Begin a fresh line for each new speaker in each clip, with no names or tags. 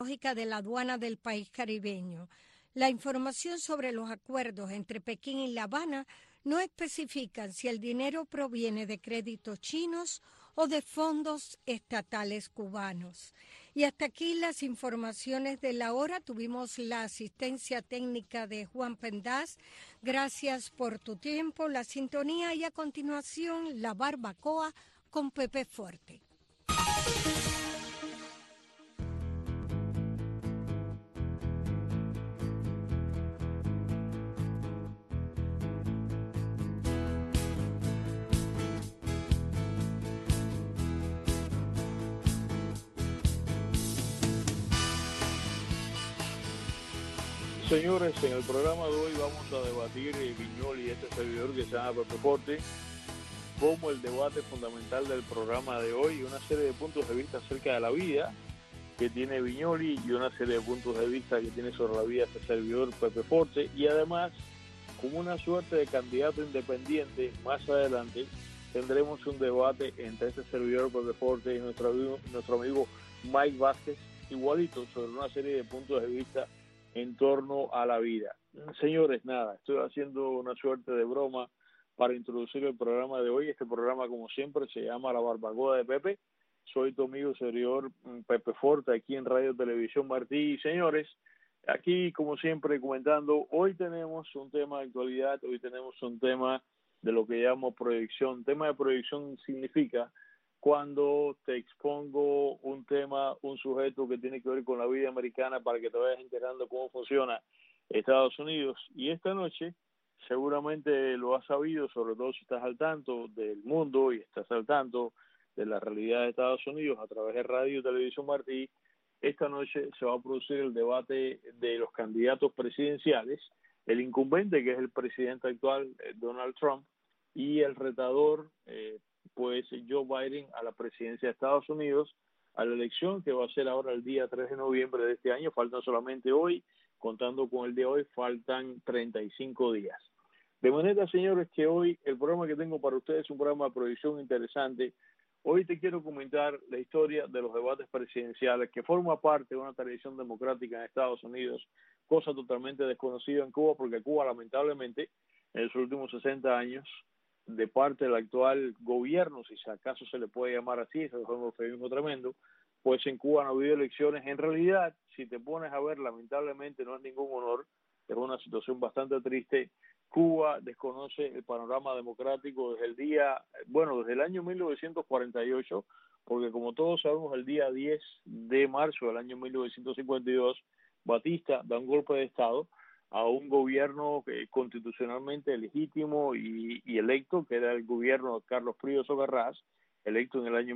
de la aduana del país caribeño. La información sobre los acuerdos entre Pekín y La Habana no especifican si el dinero proviene de créditos chinos o de fondos estatales cubanos. Y hasta aquí las informaciones de la hora. Tuvimos la asistencia técnica de Juan Pendaz. Gracias por tu tiempo, la sintonía y a continuación la barbacoa con Pepe Fuerte.
Señores, en el programa de hoy vamos a debatir Viñoly y este servidor que se llama Pepe Forte, como el debate fundamental del programa de hoy y una serie de puntos de vista acerca de la vida que tiene Viñoly y una serie de puntos de vista que tiene sobre la vida este servidor Pepe Forte, y además como una suerte de candidato independiente más adelante tendremos un debate entre este servidor Pepe Forte y nuestro amigo Mike Vázquez, igualito, sobre una serie de puntos de vista en torno a la vida. Señores, nada, estoy haciendo una suerte de broma para introducir el programa de hoy. Este programa, como siempre, se llama La Barbacoa de Pepe. Soy tu amigo servidor Pepe Forte, aquí en Radio Televisión Martí. Y señores, aquí, como siempre, comentando, hoy tenemos un tema de actualidad, hoy tenemos un tema de lo que llamo proyección. Tema de proyección significa cuando te expongo un tema, un sujeto que tiene que ver con la vida americana para que te vayas enterando cómo funciona Estados Unidos. Y esta noche seguramente lo has sabido, sobre todo si estás al tanto del mundo y estás al tanto de la realidad de Estados Unidos a través de Radio y Televisión Martí. Esta noche se va a producir el debate de los candidatos presidenciales, el incumbente, que es el presidente actual, Donald Trump, y el retador, pues Joe Biden, a la presidencia de Estados Unidos, a la elección que va a ser ahora el día 3 de noviembre de este año. Faltan solamente hoy, contando con el de hoy, faltan 35 días. De manera, señores, que hoy el programa que tengo para ustedes es un programa de proyección interesante. Hoy te quiero comentar la historia de los debates presidenciales, que forma parte de una tradición democrática en Estados Unidos, cosa totalmente desconocida en Cuba, porque Cuba, lamentablemente, en los últimos 60 años, de parte del actual gobierno, si acaso se le puede llamar así, eso es un eufemismo tremendo, pues en Cuba no ha habido elecciones. En realidad, si te pones a ver, lamentablemente no es ningún honor, es una situación bastante triste. Cuba desconoce el panorama democrático desde el año 1948, porque como todos sabemos, el día 10 de marzo del año 1952, Batista da un golpe de Estado a un gobierno constitucionalmente legítimo y electo, que era el gobierno de Carlos Prío Socarrás, electo en el año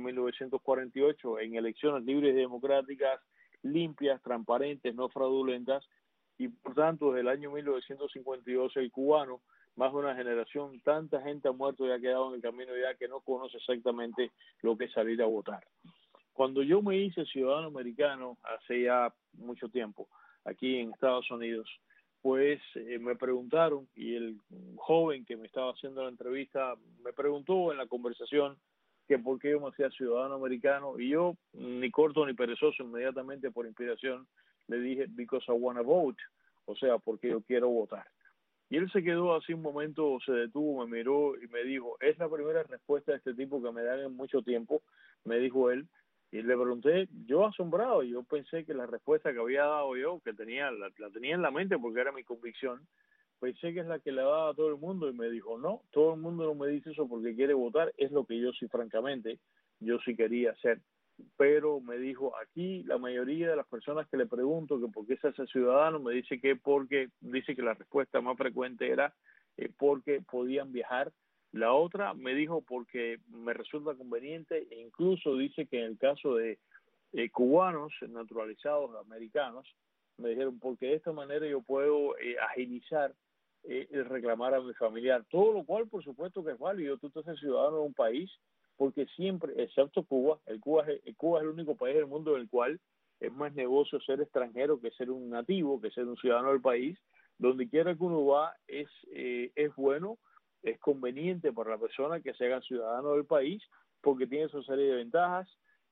1948 en elecciones libres y democráticas, limpias, transparentes, no fraudulentas, y por tanto desde el año 1952 el cubano, más de una generación, tanta gente ha muerto y ha quedado en el camino ya que no conoce exactamente lo que es salir a votar. Cuando yo me hice ciudadano americano hace ya mucho tiempo, aquí en Estados Unidos, pues me preguntaron, y el joven que me estaba haciendo la entrevista me preguntó en la conversación que por qué yo me hacía ciudadano americano, y yo, ni corto ni perezoso, inmediatamente por inspiración, le dije, because I wanna vote, o sea, porque yo quiero votar. Y él se quedó así un momento, se detuvo, me miró y me dijo, es la primera respuesta de este tipo que me dan en mucho tiempo, me dijo él. Y le pregunté, yo asombrado, yo pensé que la respuesta que había dado yo, que la tenía en la mente porque era mi convicción, pensé que es la que le daba a todo el mundo, y me dijo, no, todo el mundo no me dice eso porque quiere votar, es lo que yo sí, francamente, yo sí quería hacer. Pero me dijo, aquí la mayoría de las personas que le pregunto que por qué se hace ciudadano, me dice que dice que la respuesta más frecuente era porque podían viajar. La otra me dijo porque me resulta conveniente, e incluso dice que en el caso de cubanos naturalizados americanos, me dijeron porque de esta manera yo puedo agilizar el reclamar a mi familiar, todo lo cual por supuesto que es válido. Tú te haces ciudadano de un país porque siempre, excepto Cuba, Cuba es el único país del mundo en el cual es más negocio ser extranjero que ser un nativo, que ser un ciudadano del país. Donde quiera que uno va es bueno, es conveniente para la persona que se haga ciudadano del país porque tiene su serie de ventajas.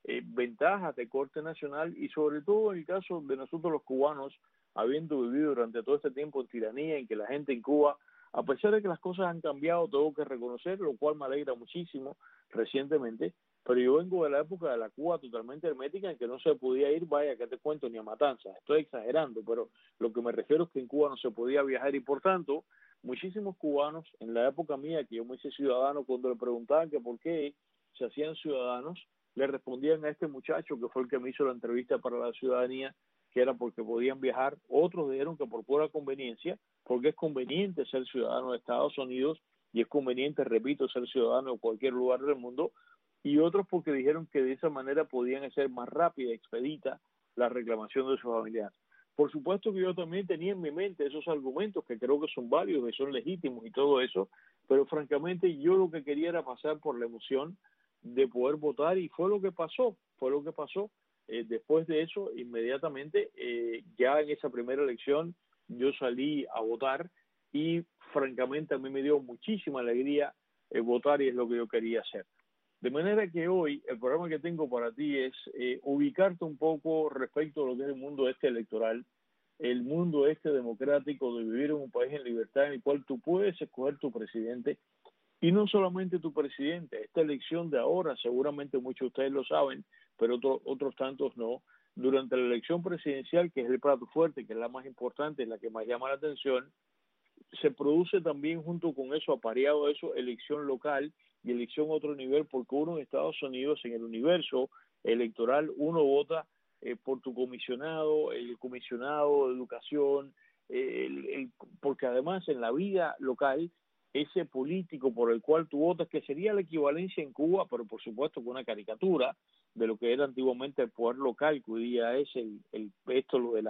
ventajas de corte nacional y sobre todo en el caso de nosotros los cubanos, habiendo vivido durante todo este tiempo en tiranía, en que la gente en Cuba, a pesar de que las cosas han cambiado, tengo que reconocer, lo cual me alegra muchísimo recientemente, pero yo vengo de la época de la Cuba totalmente hermética en que no se podía ir, vaya, que te cuento, ni a Matanzas. Estoy exagerando, pero lo que me refiero es que en Cuba no se podía viajar y por tanto, muchísimos cubanos, en la época mía que yo me hice ciudadano, cuando le preguntaban que por qué se hacían ciudadanos, le respondían a este muchacho que fue el que me hizo la entrevista para la ciudadanía, que era porque podían viajar. Otros dijeron que por pura conveniencia, porque es conveniente ser ciudadano de Estados Unidos y es conveniente, repito, ser ciudadano de cualquier lugar del mundo, y otros porque dijeron que de esa manera podían hacer más rápida y expedita la reclamación de sus familiares. Por supuesto que yo también tenía en mi mente esos argumentos que creo que son válidos, que son legítimos y todo eso, pero francamente yo lo que quería era pasar por la emoción de poder votar y fue lo que pasó. Después de eso, inmediatamente, ya en esa primera elección, yo salí a votar y francamente a mí me dio muchísima alegría votar y es lo que yo quería hacer. De manera que hoy el programa que tengo para ti es ubicarte un poco respecto a lo que es el mundo este electoral, el mundo este democrático de vivir en un país en libertad en el cual tú puedes escoger tu presidente y no solamente tu presidente. Esta elección de ahora, seguramente muchos de ustedes lo saben, pero otros tantos no. Durante la elección presidencial, que es el plato fuerte, que es la más importante, la que más llama la atención, se produce también junto con eso, apareado eso, elección local y elección a otro nivel, porque uno en Estados Unidos, en el universo electoral, uno vota por tu comisionado, el comisionado de educación, porque además en la vida local, ese político por el cual tú votas, que sería la equivalencia en Cuba, pero por supuesto con una caricatura de lo que era antiguamente el poder local, que hoy día es lo de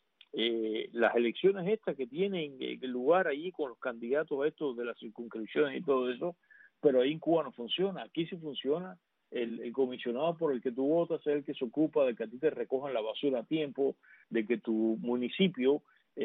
las elecciones estas que tienen lugar allí con los candidatos estos de las circunscripciones y todo eso, pero ahí en Cuba no funciona. Aquí sí funciona. El comisionado por el que tú votas es el que se ocupa de que a ti te recojan la basura a tiempo, de que tu municipio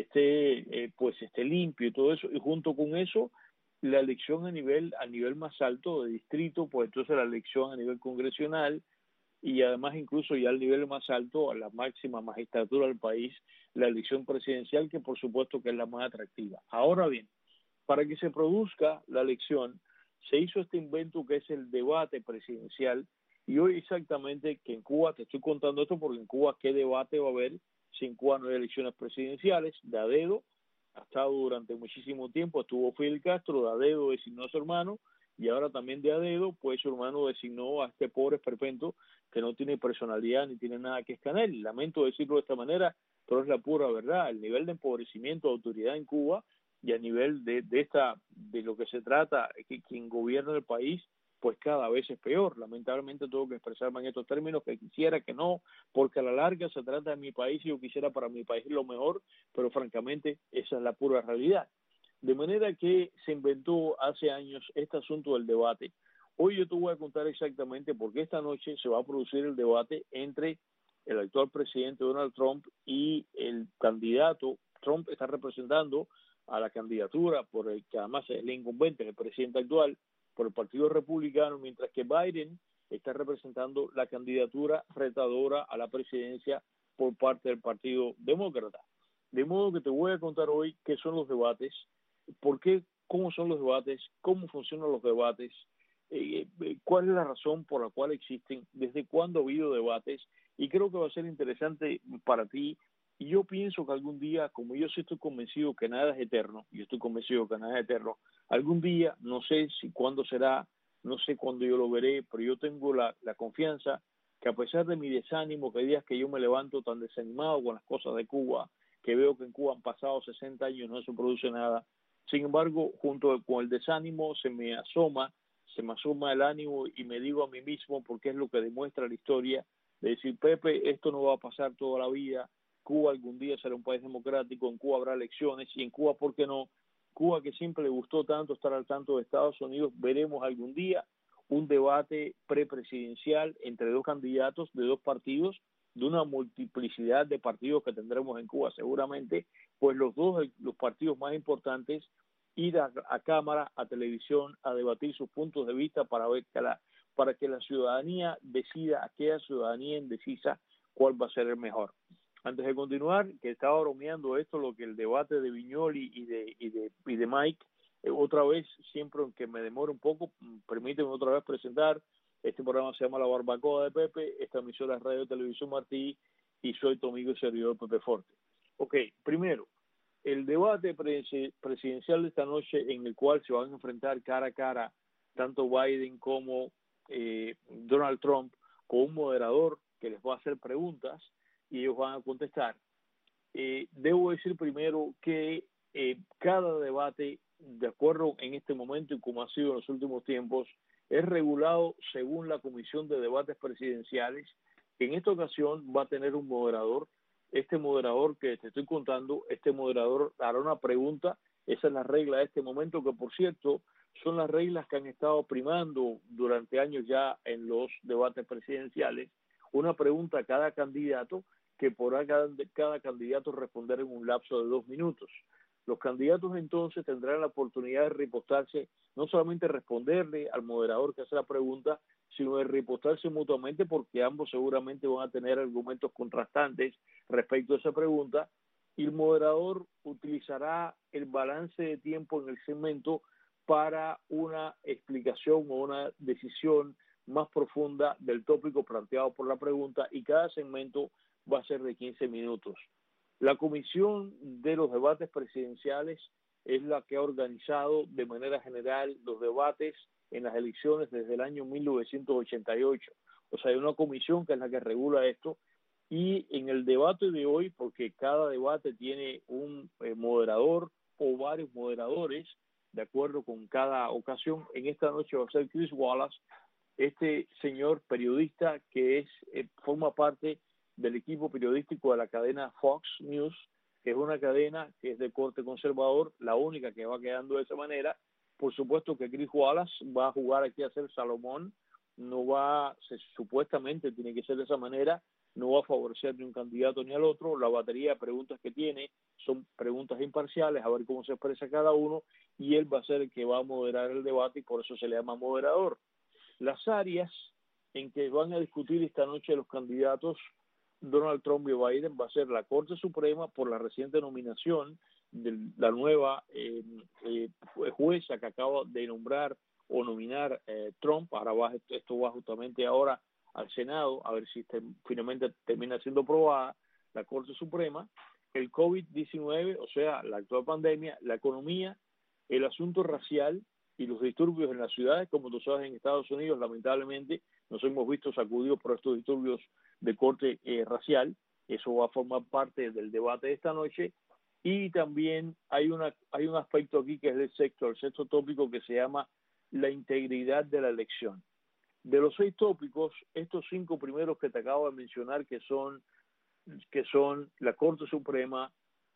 esté limpio y todo eso, y junto con eso la elección a nivel más alto de distrito, pues entonces la elección a nivel congresional, y además incluso ya al nivel más alto, a la máxima magistratura del país, la elección presidencial, que por supuesto que es la más atractiva. Ahora bien, para que se produzca la elección, se hizo este invento que es el debate presidencial, y hoy exactamente que en Cuba, te estoy contando esto porque en Cuba, ¿qué debate va a haber si en Cuba no hay elecciones presidenciales? De a dedo, ha estado durante muchísimo tiempo, estuvo Fidel Castro, de a dedo designó a su hermano, y ahora también de a dedo, pues su hermano designó a este pobre esperpento que no tiene personalidad ni tiene nada que escanear. Lamento decirlo de esta manera, pero es la pura verdad. El nivel de empobrecimiento de autoridad en Cuba y a nivel de lo que se trata, que quien gobierna el país, pues cada vez es peor. Lamentablemente tengo que expresarme en estos términos, que quisiera que no, porque a la larga se trata de mi país y yo quisiera para mi país lo mejor, pero francamente esa es la pura realidad. De manera que se inventó hace años este asunto del debate. Hoy yo te voy a contar exactamente por qué esta noche se va a producir el debate entre el actual presidente Donald Trump y el candidato. Trump está representando a la candidatura por el que además es el incumbente, el presidente actual, por el Partido Republicano, mientras que Biden está representando la candidatura retadora a la presidencia por parte del Partido Demócrata. De modo que te voy a contar hoy qué son los debates, por qué, cómo son los debates, cómo funcionan los debates, cuál es la razón por la cual existen, desde cuándo ha habido debates, y creo que va a ser interesante para ti. Y yo pienso que algún día, como yo sí estoy convencido que nada es eterno, yo estoy convencido que nada es eterno, algún día, no sé si cuándo será, no sé cuándo yo lo veré, pero yo tengo la confianza que a pesar de mi desánimo, que hay días que yo me levanto tan desanimado con las cosas de Cuba, que veo que en Cuba han pasado 60 años y no se produce nada, sin embargo, junto con el desánimo se me asoma el ánimo y me digo a mí mismo, porque es lo que demuestra la historia, de decir, Pepe, esto no va a pasar toda la vida, Cuba algún día será un país democrático, en Cuba habrá elecciones, y en Cuba, ¿por qué no? Cuba, que siempre le gustó tanto estar al tanto de Estados Unidos, veremos algún día un debate prepresidencial entre dos candidatos de dos partidos, de una multiplicidad de partidos que tendremos en Cuba seguramente, pues los partidos más importantes ir a cámara, a televisión, a debatir sus puntos de vista para que la ciudadanía decida, aquella ciudadanía indecisa, cuál va a ser el mejor. Antes de continuar, que estaba bromeando esto, lo que el debate de Viñoly y de Mike, otra vez, siempre aunque me demore un poco, permíteme otra vez presentar. Este programa se llama La Barbacoa de Pepe, esta emisora es Radio Televisión Martí, y soy tu amigo y servidor Pepe Forte. Ok, primero, el debate presidencial de esta noche, en el cual se van a enfrentar cara a cara tanto Biden como Donald Trump, con un moderador que les va a hacer preguntas y ellos van a contestar. Debo decir primero que cada debate, de acuerdo en este momento y como ha sido en los últimos tiempos, es regulado según la Comisión de Debates Presidenciales. En esta ocasión va a tener un moderador. Este moderador que te estoy contando, este moderador hará una pregunta. Esa es la regla de este momento, que por cierto son las reglas que han estado primando durante años ya en los debates presidenciales. Una pregunta a cada candidato, que podrá cada candidato responder en un lapso de 2 minutos. Los candidatos entonces tendrán la oportunidad de ripostarse, no solamente responderle al moderador que hace la pregunta, sino de ripostarse mutuamente, porque ambos seguramente van a tener argumentos contrastantes respecto a esa pregunta, y el moderador utilizará el balance de tiempo en el segmento para una explicación o una decisión más profunda del tópico planteado por la pregunta, y cada segmento va a ser de 15 minutos. La Comisión de los Debates Presidenciales es la que ha organizado de manera general los debates en las elecciones desde el año 1988. O sea, hay una comisión que es la que regula esto, y en el debate de hoy, porque cada debate tiene un moderador o varios moderadores, de acuerdo con cada ocasión, en esta noche va a ser Chris Wallace, este señor periodista que forma parte del equipo periodístico de la cadena Fox News, que es una cadena que es de corte conservador, la única que va quedando de esa manera. Por supuesto que Chris Wallace va a jugar aquí a ser Salomón, supuestamente tiene que ser de esa manera, no va a favorecer ni un candidato ni al otro. La batería de preguntas que tiene son preguntas imparciales, a ver cómo se expresa cada uno, y él va a ser el que va a moderar el debate, y por eso se le llama moderador. Las áreas en que van a discutir esta noche los candidatos Donald Trump y Biden va a ser la Corte Suprema, por la reciente nominación de la nueva jueza que acaba de nombrar o nominar Trump. Ahora esto va justamente ahora al Senado, a ver si finalmente termina siendo aprobada la Corte Suprema. El COVID-19, o sea, la actual pandemia, la economía, el asunto racial y los disturbios en las ciudades. Como tú sabes, en Estados Unidos lamentablemente nos hemos visto sacudidos por estos disturbios de corte racial. Eso va a formar parte del debate de esta noche. Y también hay un aspecto aquí que es el sexto tópico, que se llama la integridad de la elección. De los 6 tópicos, estos 5 primeros que te acabo de mencionar, que son la Corte Suprema,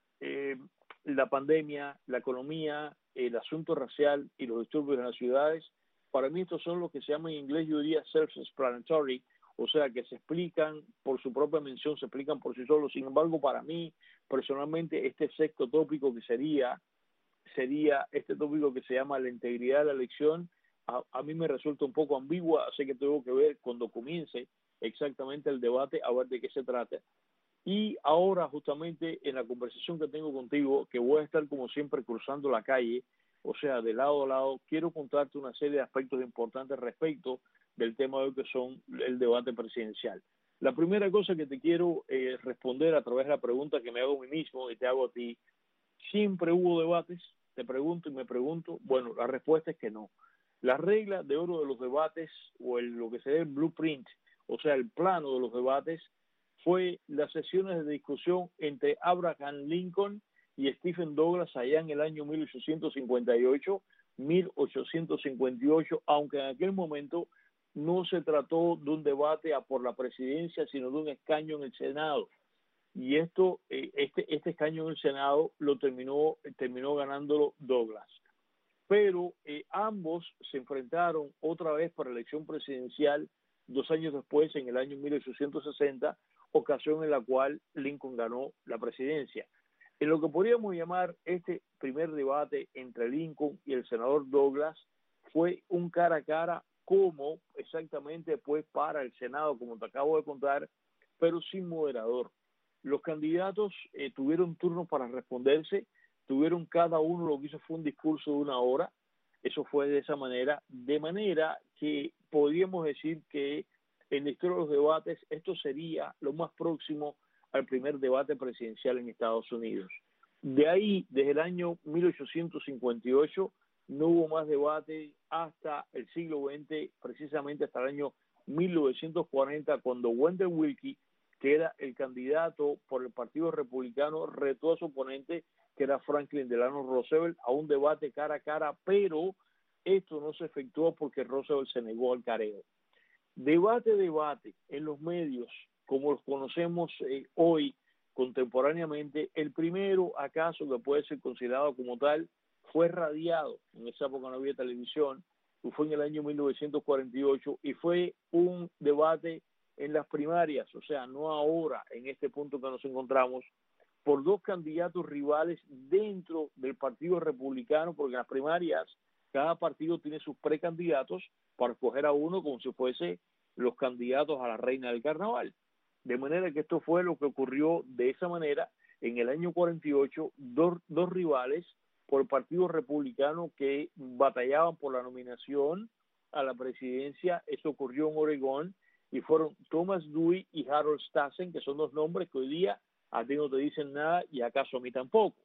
la pandemia, la economía, el asunto racial y los disturbios en las ciudades, para mí estos son los que se llaman en inglés, yo diría, self-explanatory, o sea, que se explican por su propia mención, se explican por sí solos. Sin embargo, para mí, personalmente, este sexto tópico, que sería este tópico que se llama la integridad de la elección, a mí me resulta un poco ambigua, así que tengo que ver cuando comience exactamente el debate, a ver de qué se trata. Y ahora, justamente en la conversación que tengo contigo, que voy a estar como siempre cruzando la calle, o sea, de lado a lado, quiero contarte una serie de aspectos importantes respecto del tema de hoy, que son el debate presidencial. La primera cosa que te quiero responder a través de la pregunta que me hago a mí mismo y te hago a ti: ¿siempre hubo debates? Te pregunto y me pregunto. Bueno, la respuesta es que no. La regla de oro de los debates, o lo que se ve el blueprint, o sea, el plano de los debates, fue las sesiones de discusión entre Abraham Lincoln y Stephen Douglas allá en el año 1858, aunque en aquel momento no se trató de un debate a por la presidencia, sino de un escaño en el Senado. Y este escaño en el Senado lo terminó ganándolo Douglas. Pero ambos se enfrentaron otra vez para la elección presidencial 2 años después, en el año 1860, ocasión en la cual Lincoln ganó la presidencia. En lo que podríamos llamar este primer debate entre Lincoln y el senador Douglas, fue un cara a cara como exactamente pues para el Senado, como te acabo de contar, pero sin moderador. Los candidatos tuvieron turno para responderse, tuvieron cada uno, lo que hizo fue un discurso de 1 hora, eso fue de manera que podríamos decir que en la historia de los debates esto sería lo más próximo al primer debate presidencial en Estados Unidos. De ahí, desde el año 1858, no hubo más debate hasta el siglo XX, precisamente hasta el año 1940, cuando Wendell Willkie, que era el candidato por el Partido Republicano, retó a su oponente, que era Franklin Delano Roosevelt, a un debate cara a cara, pero esto no se efectuó porque Roosevelt se negó al careo. Debate en los medios, como los conocemos hoy contemporáneamente, el primero acaso que puede ser considerado como tal fue radiado, en esa época no había televisión, fue en el año 1948 y fue un debate en las primarias, o sea, no ahora, en este punto que nos encontramos, por dos candidatos rivales dentro del Partido Republicano, porque en las primarias cada partido tiene sus precandidatos para escoger a uno como si fuese los candidatos a la reina del carnaval. De manera que esto fue lo que ocurrió de esa manera en el año 48, dos rivales por el Partido Republicano que batallaban por la nominación a la presidencia. Eso ocurrió en Oregón y fueron Thomas Dewey y Harold Stassen, que son dos nombres que hoy día a ti no te dicen nada y acaso a mí tampoco.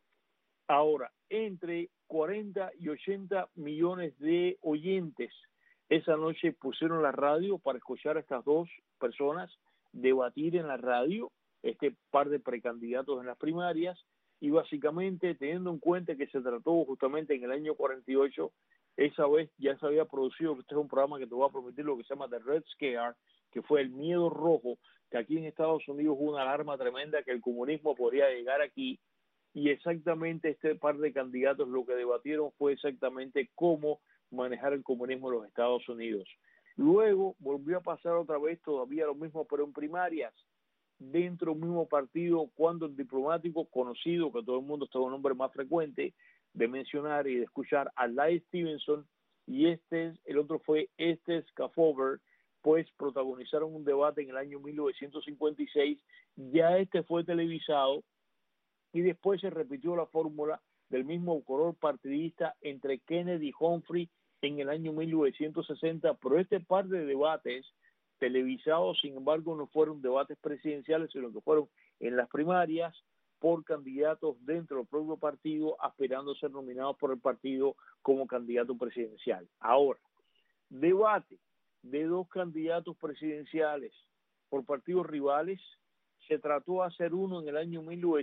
Ahora, entre 40 y 80 millones de oyentes esa noche pusieron la radio para escuchar a estas dos personas debatir en la radio, este par de precandidatos en las primarias, y básicamente teniendo en cuenta que se trató justamente en el año 48, esa vez ya se había producido, este es un programa que te voy a prometer, lo que se llama The Red Scare, que fue el miedo rojo, que aquí en Estados Unidos hubo una alarma tremenda que el comunismo podría llegar aquí, y exactamente este par de candidatos lo que debatieron fue exactamente cómo manejar el comunismo en los Estados Unidos. Luego volvió a pasar otra vez todavía lo mismo, pero en primarias, dentro del mismo partido, cuando el diplomático conocido, que todo el mundo está un nombre más frecuente de mencionar y de escuchar, a Lai Stevenson, y el otro fue Skafover, pues protagonizaron un debate en el año 1956, ya fue televisado, y después se repitió la fórmula del mismo color partidista entre Kennedy y Humphrey en el año 1960, pero este par de debates televisados, sin embargo, no fueron debates presidenciales, sino que fueron en las primarias por candidatos dentro del propio partido, aspirando a ser nominados por el partido como candidato presidencial. Ahora, debate de dos candidatos presidenciales por partidos rivales, se trató de hacer uno en el año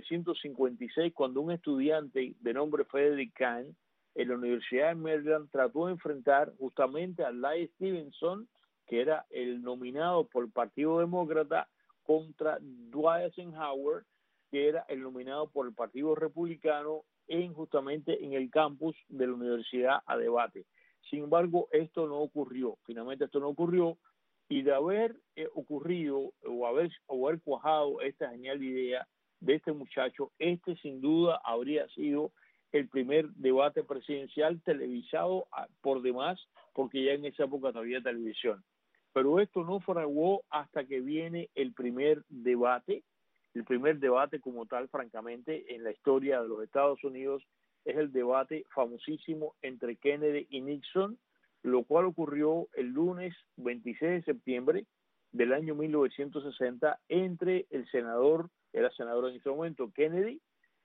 1956, cuando un estudiante de nombre Frederick Kahn en la Universidad de Maryland trató de enfrentar justamente a Lai Stevenson, que era el nominado por el Partido Demócrata, contra Dwight Eisenhower, que era el nominado por el Partido Republicano, justamente en el campus de la universidad a debate. Sin embargo, esto no ocurrió, finalmente esto no ocurrió, y de haber ocurrido o haber cuajado esta genial idea de este muchacho, sin duda habría sido el primer debate presidencial televisado por demás, porque ya en esa época no había televisión. Pero esto no fraguó hasta que viene el primer debate como tal, francamente, en la historia de los Estados Unidos, es el debate famosísimo entre Kennedy y Nixon, lo cual ocurrió el lunes 26 de septiembre del año 1960 entre era senador en ese momento, Kennedy,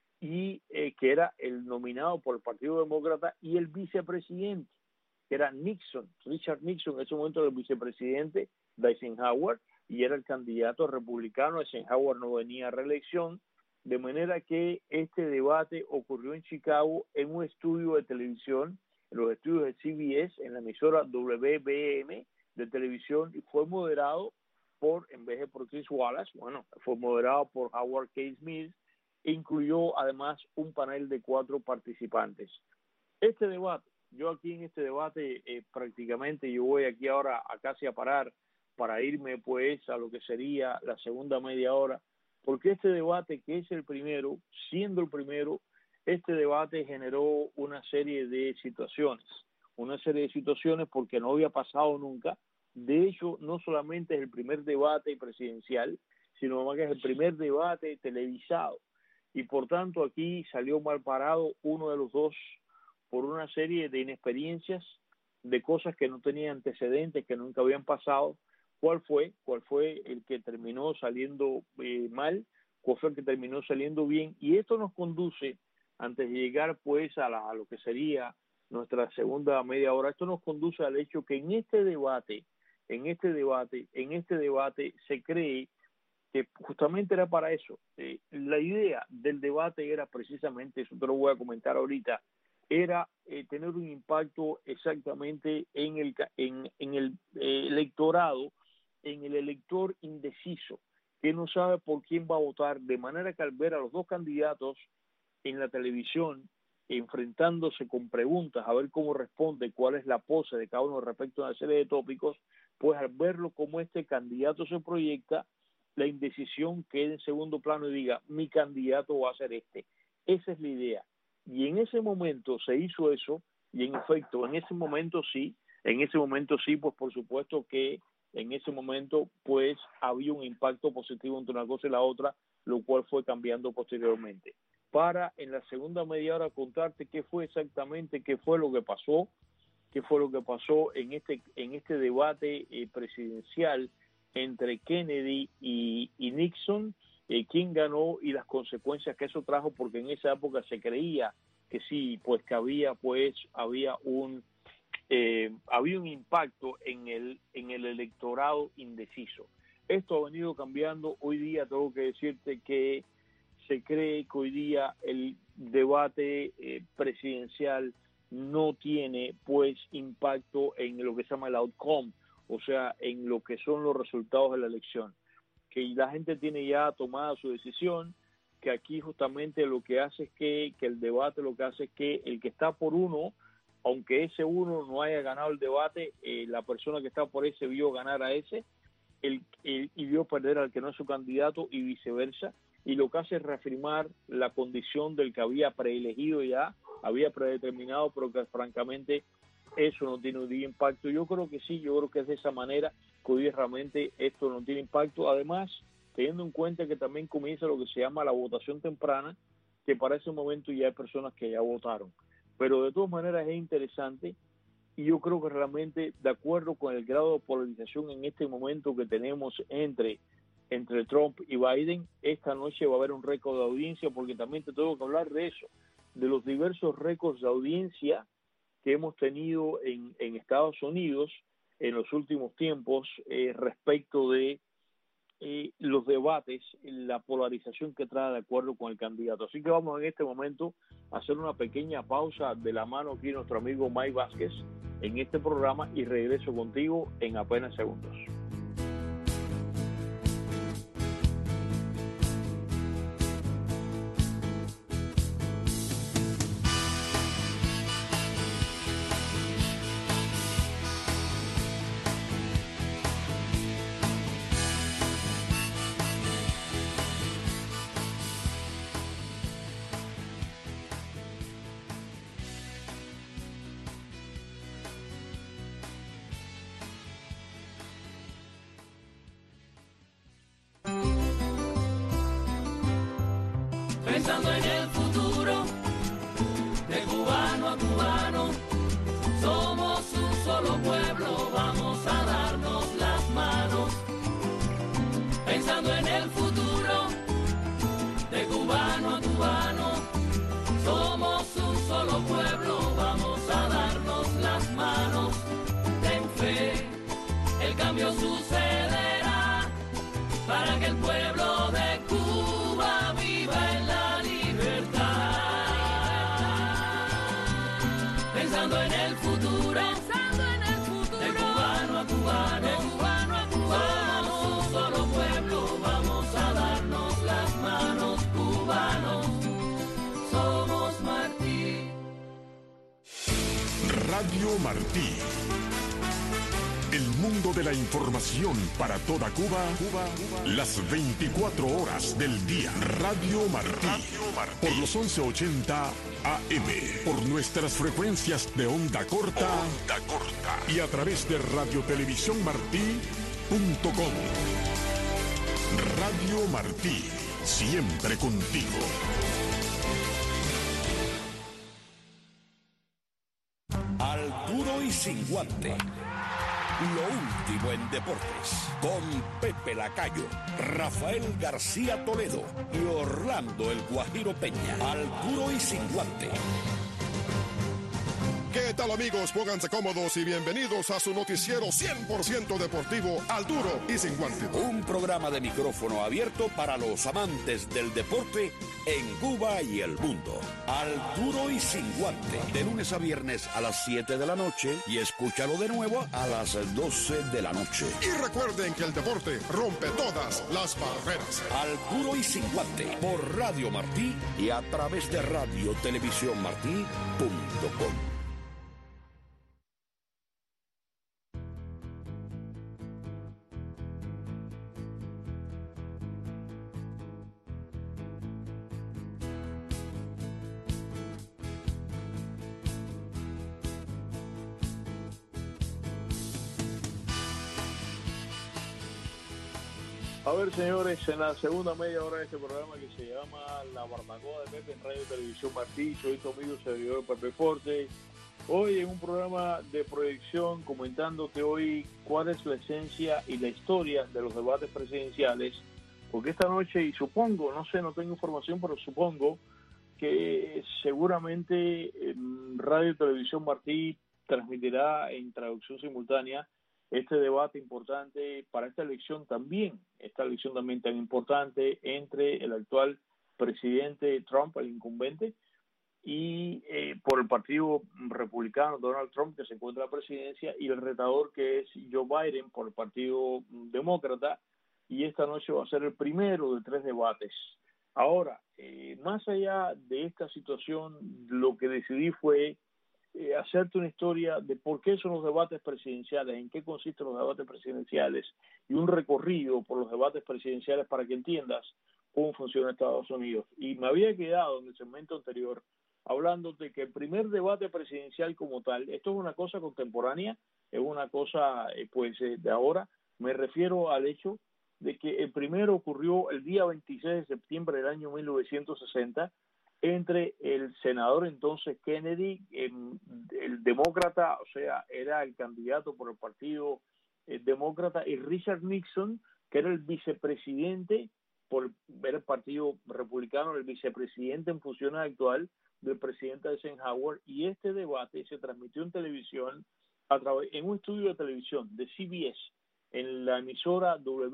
y que era el nominado por el Partido Demócrata, y el vicepresidente, que era Nixon, Richard Nixon, en ese momento era el vicepresidente de Eisenhower, y era el candidato republicano. Eisenhower no venía a reelección, de manera que este debate ocurrió en Chicago en un estudio de televisión, en los estudios de CBS, en la emisora WBM de televisión, y fue moderado en vez de por Chris Wallace, fue moderado por Howard K. Smith, e incluyó además un panel de 4 participantes. Yo aquí en este debate prácticamente yo voy aquí ahora a casi a parar para irme pues a lo que sería la segunda media hora, porque este debate, que es el primero, siendo el primero, este debate generó una serie de situaciones, una serie de situaciones porque no había pasado nunca. De hecho, no solamente es el primer debate presidencial, sino que es el primer debate televisado. Y por tanto aquí salió mal parado uno de los dos por una serie de inexperiencias, de cosas que no tenían antecedentes, que nunca habían pasado. ¿Cuál fue el que terminó saliendo mal? ¿Cuál fue el que terminó saliendo bien? Y esto nos conduce, antes de llegar pues a lo que sería nuestra segunda media hora, esto nos conduce al hecho que en este debate se cree que justamente era para eso. La idea del debate era precisamente, eso te lo voy a comentar ahorita, era tener un impacto exactamente en el electorado, en el elector indeciso, que no sabe por quién va a votar, de manera que al ver a los dos candidatos en la televisión enfrentándose con preguntas, a ver cómo responde, cuál es la pose de cada uno respecto a una serie de tópicos, pues al verlo como este candidato se proyecta, la indecisión queda en segundo plano y diga, mi candidato va a ser este. Esa es la idea. Y en ese momento se hizo eso, y en efecto, en ese momento sí, pues por supuesto que en ese momento pues había un impacto positivo entre una cosa y la otra, lo cual fue cambiando posteriormente. Para en la segunda media hora contarte qué fue exactamente, qué fue lo que pasó en este debate presidencial entre Kennedy y Nixon, quién ganó y las consecuencias que eso trajo, porque en esa época se creía que sí, pues que había un impacto en el electorado indeciso. Esto ha venido cambiando. Hoy día tengo que decirte que se cree que hoy día el debate presidencial no tiene pues impacto en lo que se llama el outcome, o sea, en lo que son los resultados de la elección, que la gente tiene ya tomada su decisión, que aquí justamente lo que hace es que el debate lo que hace es que el que está por uno, aunque ese uno no haya ganado el debate, la persona que está por ese vio ganar a ese y vio perder al que no es su candidato y viceversa, y lo que hace es reafirmar la condición del que había preelegido ya, había predeterminado, pero que francamente eso no tiene un impacto. Yo creo que sí, yo creo que es de esa manera que hoy realmente esto no tiene impacto. Además, teniendo en cuenta que también comienza lo que se llama la votación temprana, que para ese momento ya hay personas que ya votaron. Pero de todas maneras es interesante, y yo creo que realmente, de acuerdo con el grado de polarización en este momento que tenemos entre Trump y Biden, esta noche va a haber un récord de audiencia, porque también te tengo que hablar de eso, de los diversos récords de audiencia que hemos tenido en Estados Unidos en los últimos tiempos respecto de los debates, la polarización que trae de acuerdo con el candidato. Así que vamos en este momento a hacer una pequeña pausa de la mano aquí nuestro amigo Mike Vázquez en este programa y regreso contigo en apenas segundos.
Pensando en el futuro, de cubano a cubano, somos un solo pueblo, vamos a darnos las manos. Pensando en el futuro, de cubano a cubano, somos un solo pueblo, vamos a darnos las manos. Ten fe, el cambio sucederá para que el pueblo de Cuba viva en la libertad. Pensando en el futuro, de cubano a cubano, somos un solo pueblo, vamos a darnos las manos, cubanos, somos Martí.
Radio Martí. El mundo de la información para toda Cuba, las 24 horas del día. Radio Martí, por los 1180 AM por nuestras frecuencias de onda corta y a través de radiotelevisiónmartí.com. Radio Martí, siempre contigo.
Al duro y sin guante. Lo último en deportes, con Pepe Lacayo, Rafael García Toledo y Orlando El Guajiro Peña. Al duro y sin guante.
¿Qué tal, amigos? Pónganse cómodos y bienvenidos a su noticiero 100% deportivo, Al Duro y Sin Guante.
Un programa de micrófono abierto para los amantes del deporte en Cuba y el mundo. Al Duro y Sin Guante, de lunes a viernes a las 7 de la noche y escúchalo de nuevo a las 12 de la noche.
Y recuerden que el deporte rompe todas las barreras.
Al Duro y Sin Guante, por Radio Martí y a través de radiotelevisiónmartí.com.
A ver, señores, en la segunda media hora de este programa que se llama La Barbacoa de Pepe en Radio Televisión Martí, soy tu amigo servidor Pepe Forte. Hoy en un programa de proyección comentándote hoy cuál es la esencia y la historia de los debates presidenciales, porque esta noche, y supongo, no sé, no tengo información, pero supongo que seguramente Radio Televisión Martí transmitirá en traducción simultánea este debate importante para esta elección también tan importante entre el actual presidente Trump, el incumbente, y por el partido republicano Donald Trump, que se encuentra en la presidencia, y el retador que es Joe Biden por el partido demócrata, y esta noche va a ser el primero de 3 debates. Ahora, más allá de esta situación, lo que decidí fue hacerte una historia de por qué son los debates presidenciales, en qué consisten los debates presidenciales y un recorrido por los debates presidenciales para que entiendas cómo funciona Estados Unidos. Y me había quedado en el segmento anterior hablándote que el primer debate presidencial como tal, esto es una cosa contemporánea, es una cosa de ahora, me refiero al hecho de que el primero ocurrió el día 26 de septiembre del año 1960 entre el senador entonces Kennedy, el demócrata, o sea, era el candidato por el partido demócrata, y Richard Nixon, que era el vicepresidente era el partido republicano, el vicepresidente en funciones actual del presidente Eisenhower, y este debate se transmitió en televisión en un estudio de televisión de CBS en la emisora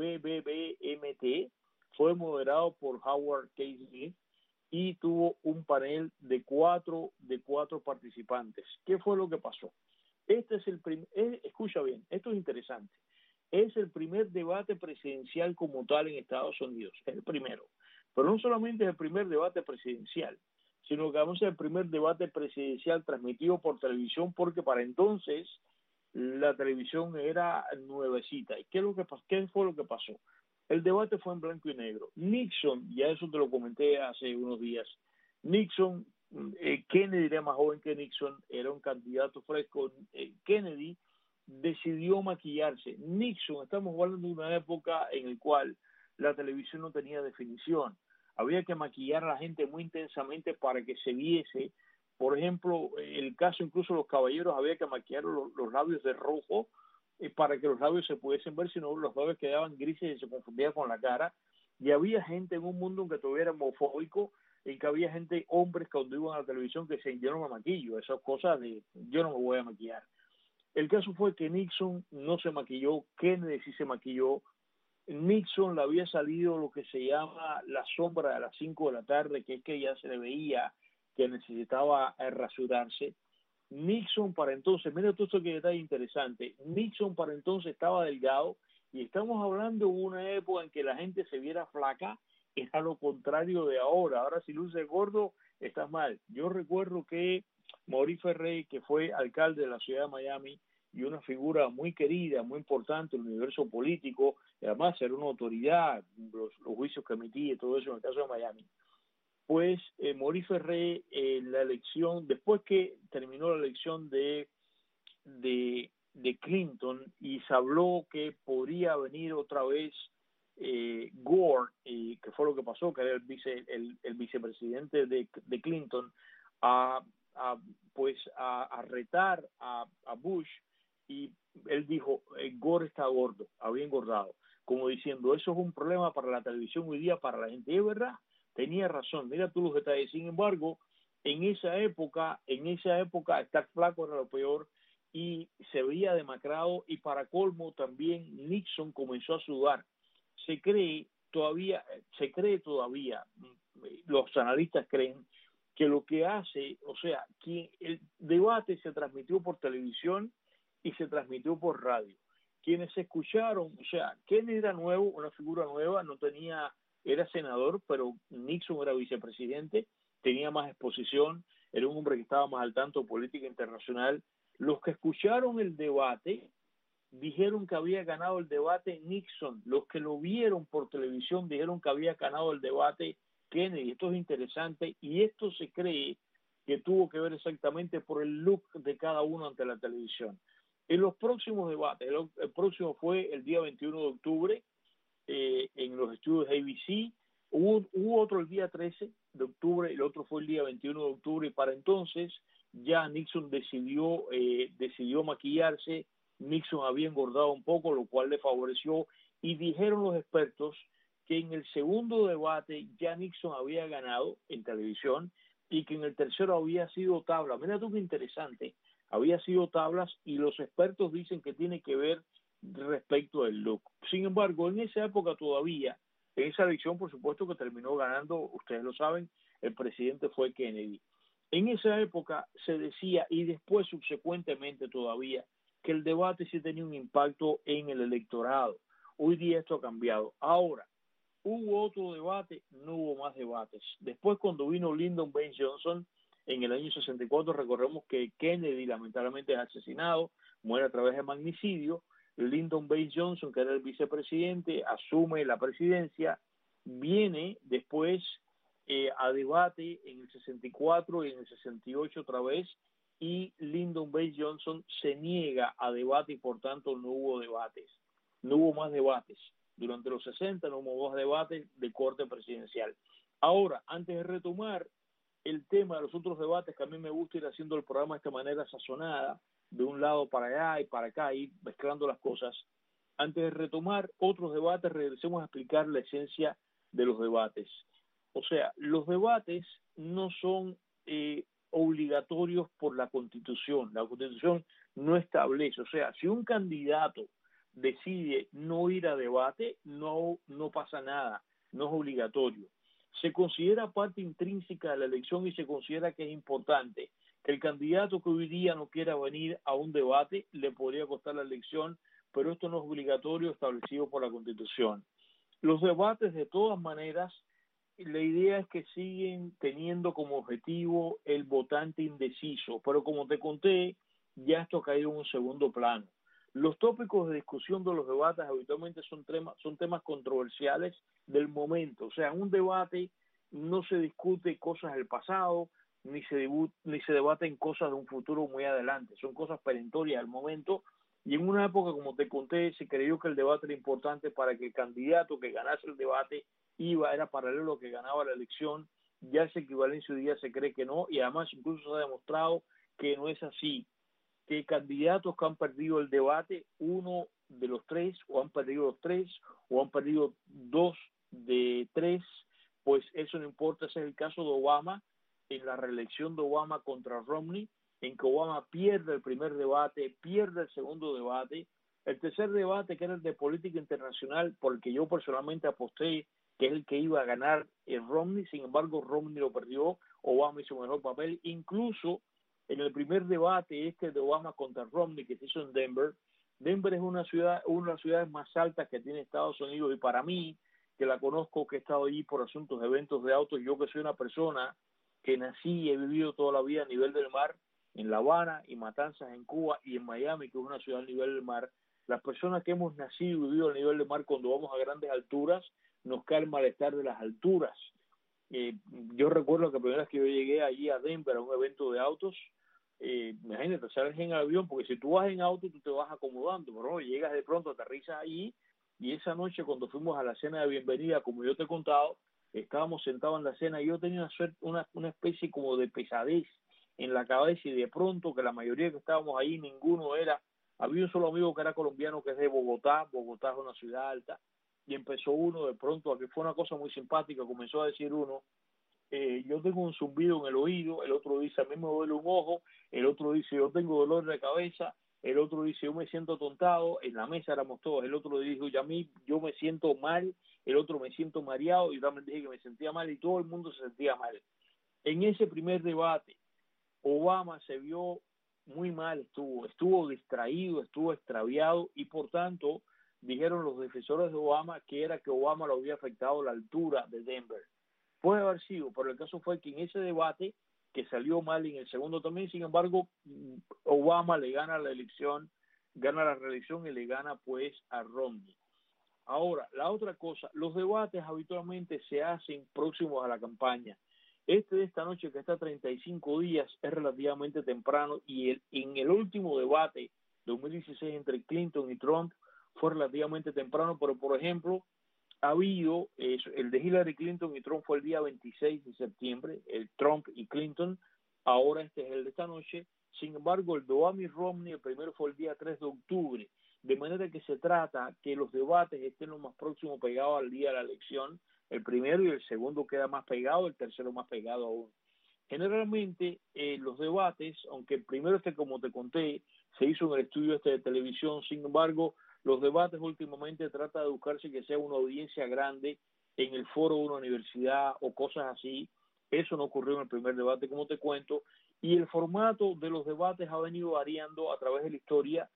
WBBM-T, fue moderado por Howard K. Smith y tuvo un panel de cuatro participantes. ¿Qué fue lo que pasó? Este es escucha bien, esto es interesante. Es el primer debate presidencial como tal en Estados Unidos, es el primero. Pero no solamente es el primer debate presidencial, sino que vamos a el primer debate presidencial transmitido por televisión, porque para entonces la televisión era nuevecita. ¿Y qué fue lo que pasó? El debate fue en blanco y negro. Nixon, ya eso te lo comenté hace unos días, Nixon, Kennedy era más joven que Nixon, era un candidato fresco. Kennedy decidió maquillarse. Nixon, estamos hablando de una época en la cual la televisión no tenía definición. Había que maquillar a la gente muy intensamente para que se viese. Por ejemplo, el caso incluso de los caballeros, había que maquillar los labios de rojo para que los labios se pudiesen ver, sino los labios quedaban grises y se confundían con la cara. Y había gente en un mundo en que todavía era homofóbico, en que había gente, hombres, que cuando iban a la televisión que decían, yo no me maquillo, esas cosas de yo no me voy a maquillar. El caso fue que Nixon no se maquilló, Kennedy sí se maquilló. Nixon le había salido lo que se llama la sombra de las 5 de la tarde, que es que ya se le veía que necesitaba rasurarse. Nixon para entonces, mira todo esto que detalle interesante, Nixon para entonces estaba delgado, y estamos hablando de una época en que la gente se viera flaca, era lo contrario de ahora. Ahora si luces gordo, estás mal. Yo recuerdo que Maurice Ferré, que fue alcalde de la ciudad de Miami y una figura muy querida, muy importante en el universo político, y además era una autoridad, los juicios que emitía y todo eso en el caso de Miami, pues Maurice Ferré en la elección, después que terminó la elección de Clinton y se habló que podría venir otra vez Gore, que fue lo que pasó, que era el vicepresidente de Clinton, a retar a Bush, y él dijo, Gore está gordo, había engordado, como diciendo, eso es un problema para la televisión hoy día, para la gente. Y es verdad, tenía razón, mira tú los detalles. Sin embargo, en esa época estar flaco era lo peor, y se veía demacrado, y para colmo también Nixon comenzó a sudar. Se cree todavía, los analistas creen que lo que hace, o sea, que el debate se transmitió por televisión y se transmitió por radio. Quienes escucharon, o sea, Kennedy era nuevo, una figura nueva, era senador, pero Nixon era vicepresidente, tenía más exposición, era un hombre que estaba más al tanto de política internacional. Los que escucharon el debate dijeron que había ganado el debate Nixon. Los que lo vieron por televisión dijeron que había ganado el debate Kennedy. Esto es interesante, y esto se cree que tuvo que ver exactamente por el look de cada uno ante la televisión. En los próximos debates, el próximo fue el día 21 de octubre en los estudios de ABC. Hubo otro el día 13 de octubre, el otro fue el día 21 de octubre, y para entonces ya Nixon decidió maquillarse. Nixon había engordado un poco, lo cual le favoreció, y dijeron los expertos que en el segundo debate ya Nixon había ganado en televisión, y que en el tercero había sido tabla. Mira tú qué interesante, había sido tablas, y los expertos dicen que tiene que ver respecto al look. Sin embargo, en esa época todavía, en esa elección, por supuesto que terminó ganando, ustedes lo saben, el presidente fue Kennedy. En esa época se decía, y después subsecuentemente todavía, que el debate sí tenía un impacto en el electorado. Hoy día esto ha cambiado. Ahora, ¿hubo otro debate? No hubo más debates. Después, cuando vino Lyndon B. Johnson en el año 64, recordemos que Kennedy lamentablemente es asesinado, muere a través de magnicidio. Lyndon B. Johnson, que era el vicepresidente, asume la presidencia, viene después a debate en el 64 y en el 68 otra vez, y Lyndon B. Johnson se niega a debate, y por tanto no hubo debates, no hubo más debates. Durante los 60 no hubo más debates de corte presidencial. Ahora, antes de retomar el tema de los otros debates, que a mí me gusta ir haciendo el programa de esta manera sazonada, de un lado para allá y para acá, y mezclando las cosas, antes de retomar otros debates, regresemos a explicar la esencia de los debates. O sea, los debates no son obligatorios por la Constitución. La Constitución no establece, o sea, si un candidato decide no ir a debate, no pasa nada, no es obligatorio. Se considera parte intrínseca de la elección, y se considera que es importante. Que el candidato que hoy día no quiera venir a un debate le podría costar la elección, pero esto no es obligatorio, establecido por la Constitución. Los debates, de todas maneras, la idea es que siguen teniendo como objetivo el votante indeciso, pero como te conté, ya esto ha caído en un segundo plano. Los tópicos de discusión de los debates habitualmente son temas controversiales del momento. O sea, en un debate no se discute cosas del pasado, ni se debaten cosas de un futuro muy adelante. Son cosas perentorias del momento, y en una época, como te conté, se creyó que el debate era importante para que el candidato que ganase el debate era paralelo a lo que ganaba la elección. Ya esa equivalencia hoy día se cree que no, y además incluso se ha demostrado que no es así, que candidatos que han perdido el debate, uno de los tres, o han perdido los tres, o han perdido dos de tres, pues eso no importa. Ese es el caso de Obama, en la reelección de Obama contra Romney, en que Obama pierde el primer debate, pierde el segundo debate, el tercer debate, que era el de política internacional, porque yo personalmente aposté que es el que iba a ganar el Romney. Sin embargo, Romney lo perdió, Obama hizo mejor papel. Incluso en el primer debate de Obama contra Romney, que se hizo en Denver. Denver es una de las ciudades más altas que tiene Estados Unidos, y para mí, que la conozco, que he estado allí por asuntos de eventos de autos, yo que soy una persona que nací y he vivido toda la vida a nivel del mar, en La Habana y Matanzas en Cuba, y en Miami, que es una ciudad a nivel del mar, las personas que hemos nacido y vivido a nivel del mar, cuando vamos a grandes alturas, nos cae el malestar de las alturas. Yo recuerdo que la primera vez que yo llegué allí a Denver a un evento de autos, imagínate, sales en el avión, porque si tú vas en auto tú te vas acomodando, pero no, llegas de pronto, aterrizas allí, y esa noche cuando fuimos a la cena de bienvenida, como yo te he contado, estábamos sentados en la cena y yo tenía una especie como de pesadez en la cabeza, y de pronto, que la mayoría que estábamos ahí, ninguno era, había un solo amigo que era colombiano, que es de Bogotá es una ciudad alta, y empezó uno de pronto, a que fue una cosa muy simpática, comenzó a decir uno, yo tengo un zumbido en el oído, el otro dice, a mí me duele un ojo, el otro dice, yo tengo dolor de cabeza, el otro dice, yo me siento tontado, en la mesa éramos todos, el otro dijo, y a mí, yo me siento mal, el otro me siento mareado, y yo también dije que me sentía mal, y todo el mundo se sentía mal. En ese primer debate, Obama se vio muy mal, estuvo distraído, estuvo extraviado, y por tanto, dijeron los defensores de Obama que era que Obama lo había afectado la altura de Denver. Puede haber sido, pero el caso fue que en ese debate, que salió mal en el segundo también, sin embargo, Obama le gana la elección, gana la reelección y le gana pues a Romney. Ahora, la otra cosa, los debates habitualmente se hacen próximos a la campaña. Este de esta noche, que está a 35 días, es relativamente temprano, y en el último debate 2016 entre Clinton y Trump fue relativamente temprano, pero por ejemplo, ha habido, el de Hillary Clinton y Trump fue el día 26 de septiembre, el Trump y Clinton, ahora este es el de esta noche. Sin embargo, el de Obama y Romney, el primero fue el día 3 de octubre, de manera que se trata que los debates estén lo más próximo pegados al día de la elección, el primero, y el segundo queda más pegado, el tercero más pegado aún. Generalmente los debates, aunque el primero como te conté, se hizo en el estudio de televisión, sin embargo, los debates últimamente trata de buscarse que sea una audiencia grande en el foro de una universidad o cosas así. Eso no ocurrió en el primer debate, como te cuento, y el formato de los debates ha venido variando a través de la historia.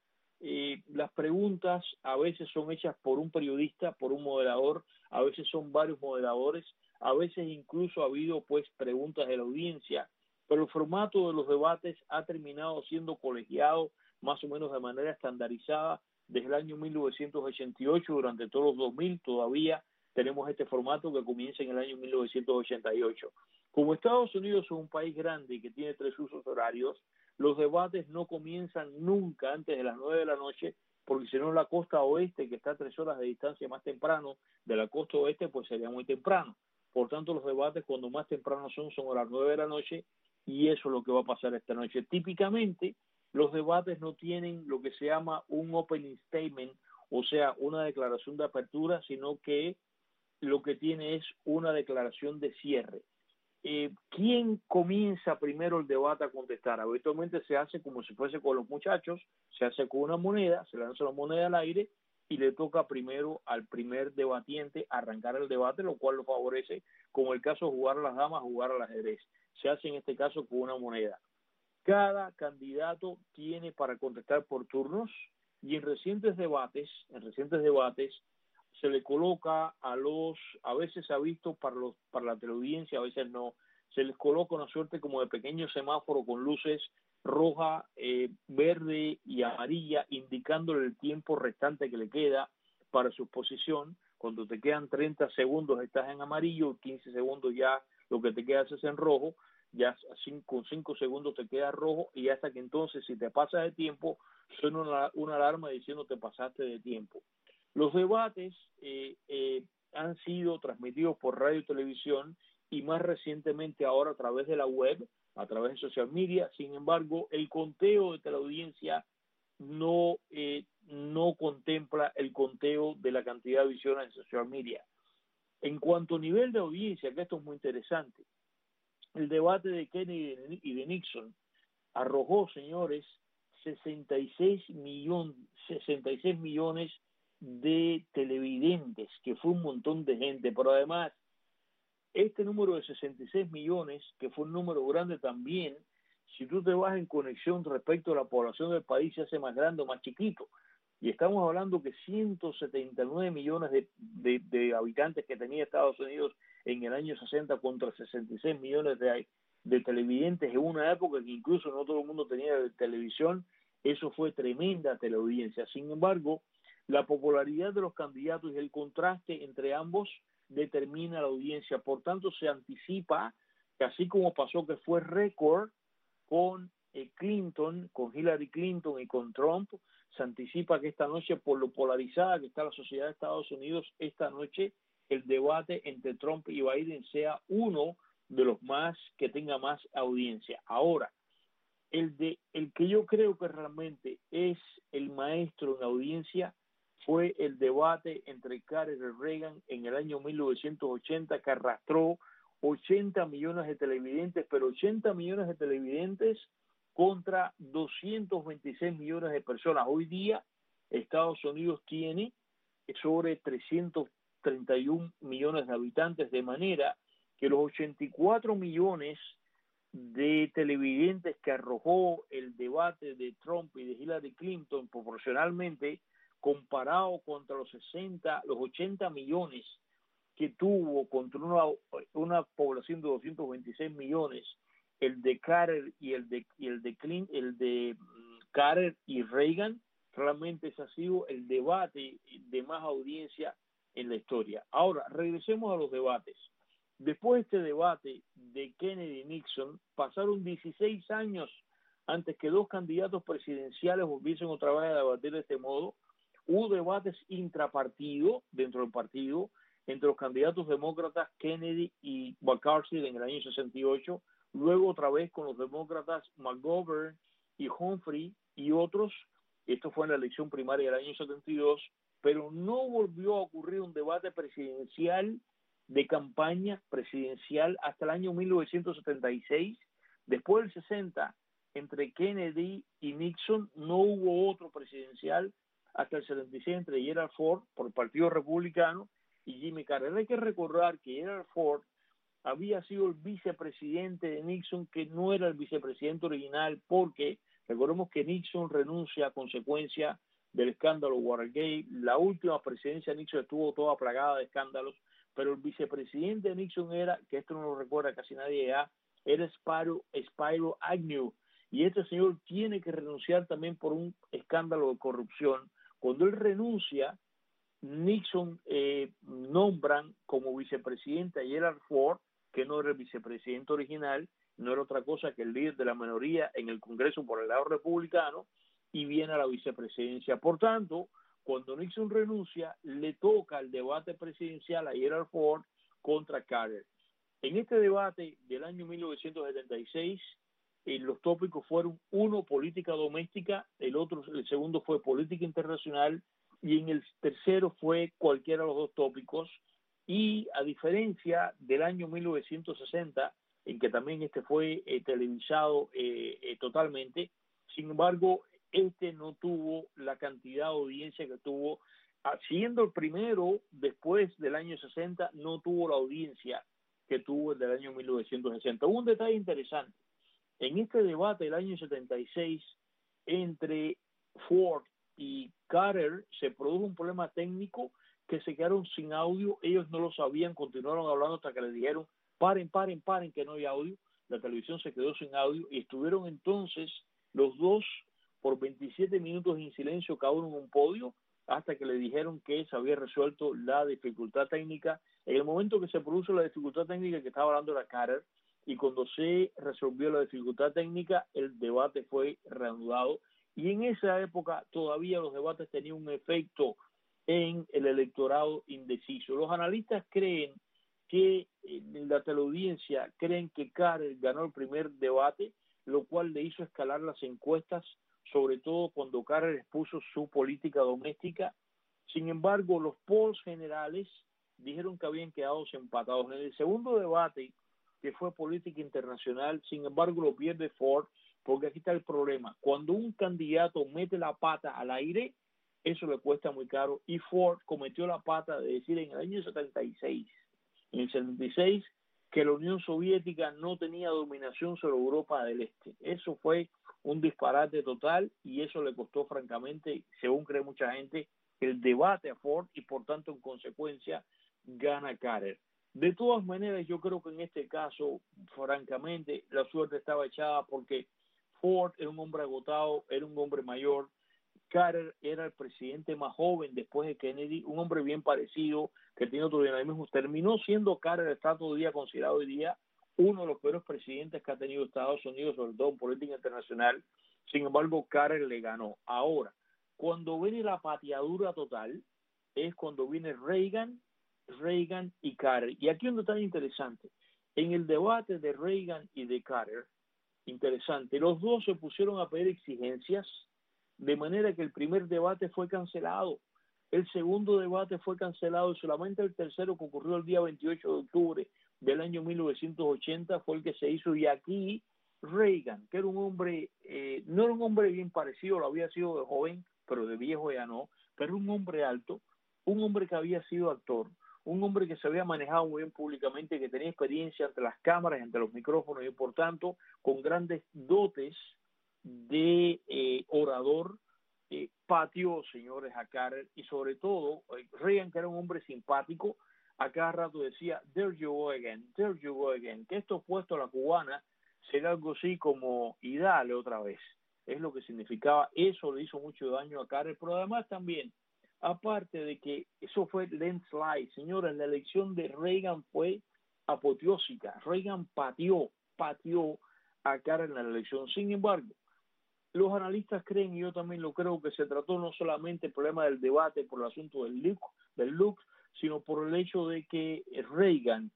Las preguntas a veces son hechas por un periodista, por un moderador, a veces son varios moderadores, a veces incluso ha habido pues preguntas de la audiencia, pero el formato de los debates ha terminado siendo colegiado más o menos de manera estandarizada desde el año 1988, durante todos los 2000 todavía tenemos este formato que comienza en el año 1988. Como Estados Unidos es un país grande y que tiene 3 usos horarios, los debates no comienzan nunca antes de las 9 de la noche, porque si no la costa oeste, que está a 3 horas de distancia más temprano de la costa oeste, pues sería muy temprano. Por tanto, los debates cuando más temprano son a las 9 de la noche, y eso es lo que va a pasar esta noche. Típicamente, los debates no tienen lo que se llama un opening statement, o sea, una declaración de apertura, sino que lo que tiene es una declaración de cierre. ¿Quién comienza primero el debate a contestar? Habitualmente se hace como si fuese con los muchachos, se hace con una moneda, se lanza la moneda al aire y le toca primero al primer debatiente arrancar el debate, lo cual lo favorece, como el caso de jugar a las damas, jugar al ajedrez. Se hace en este caso con una moneda. Cada candidato tiene para contestar por turnos, y en recientes debates se le coloca a veces se ha visto para la teleaudiencia, a veces no, se les coloca una suerte como de pequeño semáforo con luces roja, verde y amarilla, indicándole el tiempo restante que le queda para su exposición. Cuando te quedan 30 segundos estás en amarillo, 15 segundos ya lo que te queda es en rojo, ya con 5 segundos te queda rojo, y hasta que entonces, si te pasas de tiempo, suena una alarma diciendo te pasaste de tiempo. Los debates han sido transmitidos por radio y televisión, y más recientemente ahora a través de la web, a través de social media. Sin embargo, el conteo de teleaudiencia no contempla el conteo de la cantidad de visiones en social media. En cuanto a nivel de audiencia, que esto es muy interesante, el debate de Kennedy y de Nixon arrojó, señores, 66 millones de televidentes, que fue un montón de gente, pero además este número de 66 millones, que fue un número grande también, si tú te vas en conexión respecto a la población del país, se hace más grande o más chiquito. Y estamos hablando que 179 millones de habitantes que tenía Estados Unidos en el año 60 contra 66 millones de televidentes en una época que incluso no todo el mundo tenía televisión. Eso fue tremenda teleaudiencia. Sin embargo, la popularidad de los candidatos y el contraste entre ambos determina la audiencia. Por tanto, se anticipa que así como pasó que fue récord con Clinton, con Hillary Clinton y con Trump, se anticipa que esta noche, por lo polarizada que está la sociedad de Estados Unidos, esta noche el debate entre Trump y Biden sea uno de los más que tenga más audiencia. Ahora, el que yo creo que realmente es el maestro en audiencia fue el debate entre Carter y Reagan en el año 1980, que arrastró 80 millones de televidentes, pero 80 millones de televidentes contra 226 millones de personas. Hoy día Estados Unidos tiene sobre 331 millones de habitantes, de manera que los 84 millones de televidentes que arrojó el debate de Trump y de Hillary Clinton proporcionalmente, comparado contra los 80 millones que tuvo contra una población de 226 millones, el de Carter y el de Carter y Reagan, realmente ese ha sido el debate de más audiencia en la historia. Ahora, regresemos a los debates. Después de este debate de Kennedy y Nixon, pasaron 16 años antes que dos candidatos presidenciales volviesen otra vez a debatir de este modo. Hubo debates intrapartido, dentro del partido, entre los candidatos demócratas Kennedy y McCarthy en el año 68, luego otra vez con los demócratas McGovern y Humphrey y otros. Esto fue en la elección primaria del año 72, pero no volvió a ocurrir un debate presidencial de campaña presidencial hasta el año 1976. Después del 60, entre Kennedy y Nixon, no hubo otro presidencial hasta el 76 entre Gerald Ford por el Partido Republicano y Jimmy Carter. Hay que recordar que Gerald Ford había sido el vicepresidente de Nixon, que no era el vicepresidente original, porque recordemos que Nixon renuncia a consecuencia del escándalo Watergate. La última presidencia de Nixon estuvo toda plagada de escándalos, pero el vicepresidente de Nixon era, que esto no lo recuerda casi nadie ya, era Spiro Agnew, y este señor tiene que renunciar también por un escándalo de corrupción. Cuando él renuncia, Nixon nombran como vicepresidente a Gerald Ford, que no era el vicepresidente original, no era otra cosa que el líder de la minoría en el Congreso por el lado republicano, y viene a la vicepresidencia. Por tanto, cuando Nixon renuncia, le toca el debate presidencial a Gerald Ford contra Carter. En este debate del año 1976, los tópicos fueron: uno, política doméstica; el segundo fue política internacional; y en el tercero fue cualquiera de los dos tópicos. Y a diferencia del año 1960, en que también este fue televisado totalmente, sin embargo, este no tuvo la cantidad de audiencia que tuvo, siendo el primero después del año 60, no tuvo la audiencia que tuvo el del año 1960. Hubo un detalle interesante. En este debate del año 76, entre Ford y Carter, se produjo un problema técnico, que se quedaron sin audio. Ellos no lo sabían, continuaron hablando hasta que les dijeron paren, que no hay audio. La televisión se quedó sin audio y estuvieron entonces los dos por 27 minutos en silencio, cada uno en un podio, hasta que le dijeron que se había resuelto la dificultad técnica. En el momento que se produjo la dificultad técnica, que estaba hablando era Carter, y cuando se resolvió la dificultad técnica, el debate fue reanudado. Y en esa época todavía los debates tenían un efecto en el electorado indeciso. Los analistas creen que la teleaudiencia creen que Carter ganó el primer debate, lo cual le hizo escalar las encuestas, sobre todo cuando Carter expuso su política doméstica. Sin embargo, los polls generales dijeron que habían quedado empatados. En el segundo debate, que fue política internacional, sin embargo, lo pierde Ford, porque aquí está el problema. Cuando un candidato mete la pata al aire, eso le cuesta muy caro, y Ford cometió la pata de decir en el año 76, que la Unión Soviética no tenía dominación sobre Europa del Este. Eso fue un disparate total, y eso le costó, francamente, según cree mucha gente, el debate a Ford, y por tanto, en consecuencia, gana Carter. De todas maneras, yo creo que en este caso, francamente, la suerte estaba echada, porque Ford era un hombre agotado, era un hombre mayor, Carter era el presidente más joven después de Kennedy, un hombre bien parecido, que tiene otro dinamismo. Terminó siendo Carter, está todavía considerado hoy día uno de los peores presidentes que ha tenido Estados Unidos, sobre todo en política internacional. Sin embargo, Carter le ganó. Ahora, cuando viene la pateadura total, es cuando viene Reagan y Carter. Y aquí es donde está interesante. En el debate de Reagan y de Carter, interesante, los dos se pusieron a pedir exigencias, de manera que el primer debate fue cancelado, el segundo debate fue cancelado y solamente el tercero, que ocurrió el día 28 de octubre del año 1980, fue el que se hizo. Y aquí Reagan, que era un hombre, no era un hombre bien parecido, lo había sido de joven, pero de viejo ya no, pero un hombre alto, un hombre que había sido actor, un hombre que se había manejado muy bien públicamente, que tenía experiencia ante las cámaras, ante los micrófonos y por tanto con grandes dotes de orador, pateó, señores, a Carter. Y sobre todo Reagan, que era un hombre simpático, a cada rato decía there you go again, que esto opuesto a la cubana será algo así como y dale otra vez, es lo que significaba. Eso le hizo mucho daño a Carter, pero además también, aparte de que eso fue landslide, señores, la elección de Reagan fue apoteósica. Reagan pateó a Carter en la elección. Sin embargo, los analistas creen, y yo también lo creo, que se trató no solamente el problema del debate por el asunto del look, sino por el hecho de que Reagan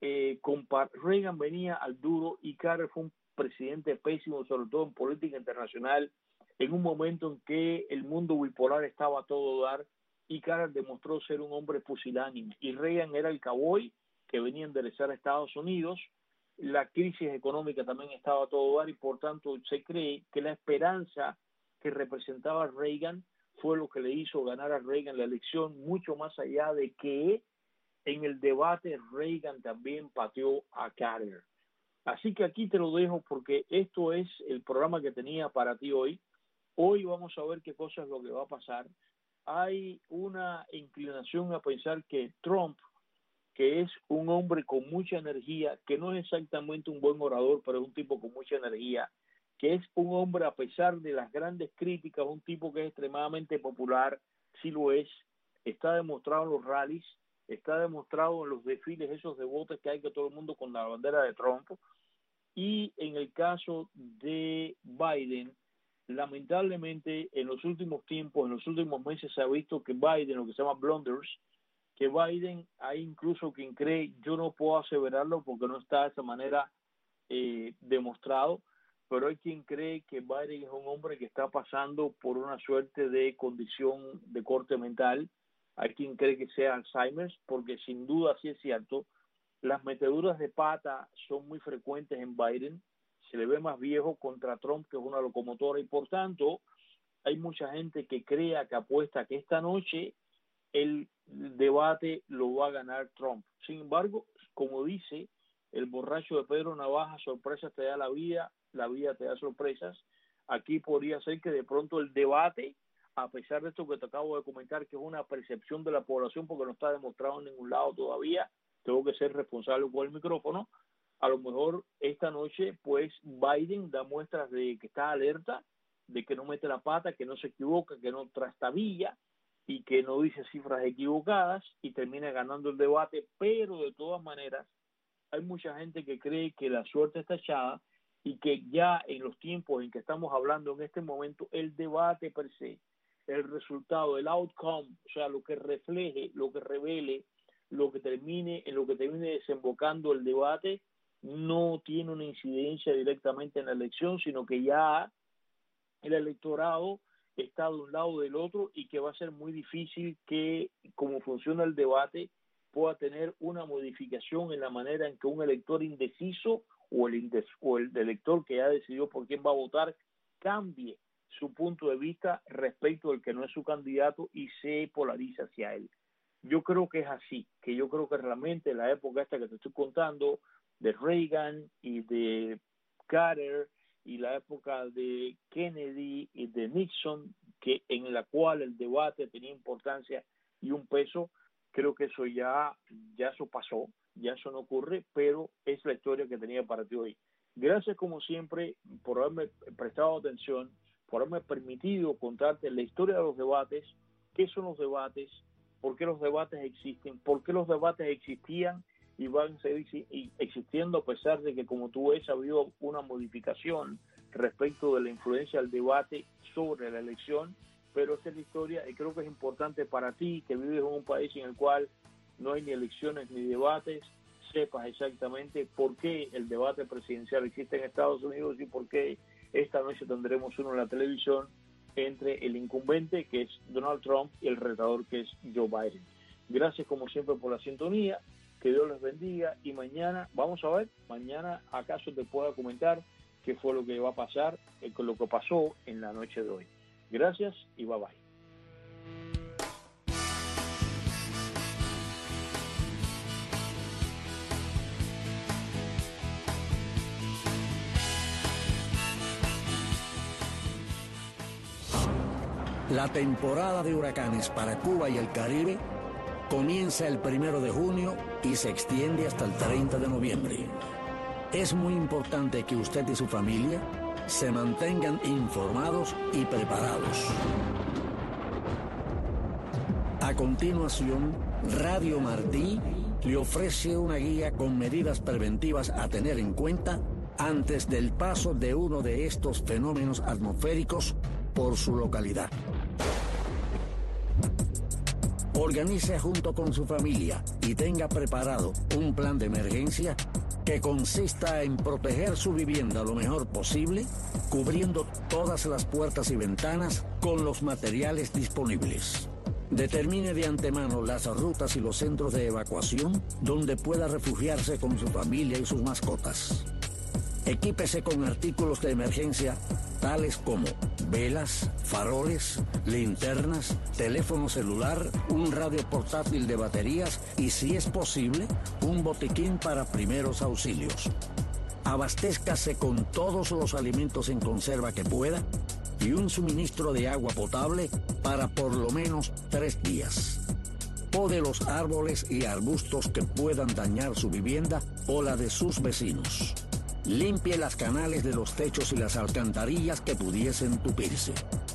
venía al duro y Carter fue un presidente pésimo, sobre todo en política internacional, en un momento en que el mundo bipolar estaba a todo dar, y Carter demostró ser un hombre pusilánime. Y Reagan era el cowboy que venía a enderezar a Estados Unidos. La crisis económica también estaba a todo dar y por tanto se cree que la esperanza que representaba Reagan fue lo que le hizo ganar a Reagan la elección, mucho más allá de que en el debate Reagan también pateó a Carter. Así que aquí te lo dejo porque esto es el programa que tenía para ti hoy. Hoy vamos a ver qué cosa es lo que va a pasar. Hay una inclinación a pensar que Trump, que es un hombre con mucha energía, que no es exactamente un buen orador, pero es un tipo con mucha energía, que es un hombre, a pesar de las grandes críticas, un tipo que es extremadamente popular, sí lo es, está demostrado en los rallies, está demostrado en los desfiles esos de botes que hay, que todo el mundo con la bandera de Trump. Y en el caso de Biden, lamentablemente en los últimos tiempos, en los últimos meses se ha visto que Biden, lo que se llama blunders, que Biden, hay incluso quien cree, yo no puedo aseverarlo porque no está de esa manera demostrado, pero hay quien cree que Biden es un hombre que está pasando por una suerte de condición de corte mental. Hay quien cree que sea Alzheimer, porque sin duda sí es cierto, las meteduras de pata son muy frecuentes en Biden, se le ve más viejo contra Trump, que es una locomotora, y por tanto hay mucha gente que crea, que apuesta que esta noche el debate lo va a ganar Trump. Sin embargo, como dice el borracho de Pedro Navaja, sorpresas te da la vida te da sorpresas. Aquí podría ser que de pronto el debate, a pesar de esto que te acabo de comentar, que es una percepción de la población porque no está demostrado en ningún lado todavía, tengo que ser responsable con el micrófono, a lo mejor esta noche pues Biden da muestras de que está alerta, de que no mete la pata, que no se equivoca, que no trastabilla y que no dice cifras equivocadas y termina ganando el debate. Pero de todas maneras hay mucha gente que cree que la suerte está echada y que ya en los tiempos en que estamos hablando en este momento, el debate per se, el resultado, el outcome, o sea, lo que refleje, lo que revele, en lo que termine desembocando el debate, no tiene una incidencia directamente en la elección, sino que ya el electorado está de un lado o del otro, y que va a ser muy difícil que, como funciona el debate, pueda tener una modificación en la manera en que un elector indeciso o el elector que ya decidió por quién va a votar cambie su punto de vista respecto del que no es su candidato y se polariza hacia él. Yo creo que es así, que yo creo que realmente la época esta que te estoy contando, de Reagan y de Carter, y la época de Kennedy y de Nixon, que en la cual el debate tenía importancia y un peso, creo que eso ya eso pasó, ya eso no ocurre, pero es la historia que tenía para ti hoy. Gracias como siempre por haberme prestado atención. por haberme permitido contarte la historia de los debates, qué son los debates, por qué los debates existen, por qué los debates existían y van a seguir existiendo a pesar de que, como tú ves, ha habido una modificación respecto de la influencia del debate sobre la elección, pero esta es la historia y creo que es importante para ti, que vives en un país en el cual no hay ni elecciones ni debates, sepas exactamente por qué el debate presidencial existe en Estados Unidos y por qué esta noche tendremos uno en la televisión entre el incumbente, que es Donald Trump, y el retador, que es Joe Biden. Gracias como siempre por la sintonía, que Dios les bendiga, y mañana, vamos a ver, mañana acaso te pueda comentar qué fue lo que va a pasar con lo que pasó en la noche de hoy. Gracias y bye bye.
La temporada de huracanes para Cuba y el Caribe comienza el 1 de junio y se extiende hasta el 30 de noviembre. Es muy importante que usted y su familia se mantengan informados y preparados. A continuación, Radio Martí le ofrece una guía con medidas preventivas a tener en cuenta antes del paso de uno de estos fenómenos atmosféricos por su localidad. Organice junto con su familia y tenga preparado un plan de emergencia que consista en proteger su vivienda lo mejor posible, cubriendo todas las puertas y ventanas con los materiales disponibles. Determine de antemano las rutas y los centros de evacuación donde pueda refugiarse con su familia y sus mascotas. Equípese con artículos de emergencia tales como velas, faroles, linternas, teléfono celular, un radio portátil de baterías y, si es posible, un botiquín para primeros auxilios. Abastézcase con todos los alimentos en conserva que pueda y un suministro de agua potable para por lo menos 3 días. Pode los árboles y arbustos que puedan dañar su vivienda o la de sus vecinos. Limpie las canales de los techos y las alcantarillas que pudiesen tupirse.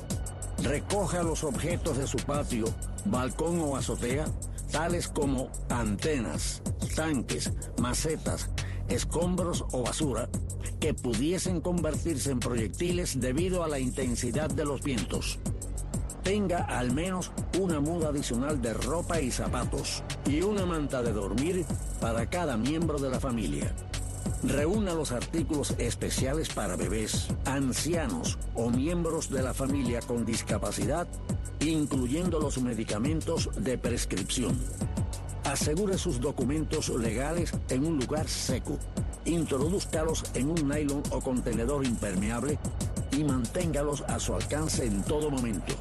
Recoja los objetos de su patio, balcón o azotea, tales como antenas, tanques, macetas, escombros o basura, que pudiesen convertirse en proyectiles debido a la intensidad de los vientos. Tenga al menos una muda adicional de ropa y zapatos y una manta de dormir para cada miembro de la familia. Reúna los artículos especiales para bebés, ancianos o miembros de la familia con discapacidad, incluyendo los medicamentos de prescripción. Asegure sus documentos legales en un lugar seco. Introdúzcalos en un nylon o contenedor impermeable y manténgalos a su alcance en todo momento.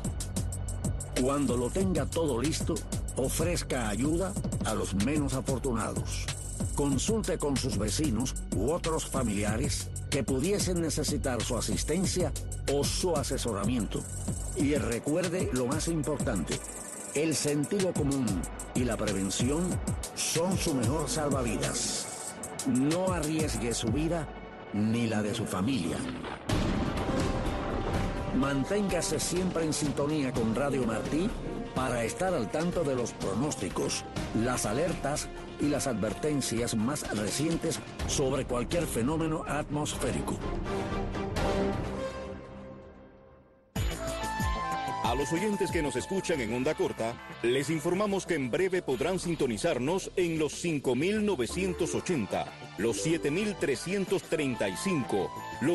Cuando lo tenga todo listo, ofrezca ayuda a los menos afortunados. Consulte con sus vecinos u otros familiares que pudiesen necesitar su asistencia o su asesoramiento. Y recuerde lo más importante, el sentido común y la prevención son su mejor salvavidas. No arriesgue su vida ni la de su familia. Manténgase siempre en sintonía con Radio Martí para estar al tanto de los pronósticos, las alertas y las advertencias más recientes sobre cualquier fenómeno atmosférico.
A los oyentes que nos escuchan en onda corta, les informamos que en breve podrán sintonizarnos en los 5.980, los 7.335, los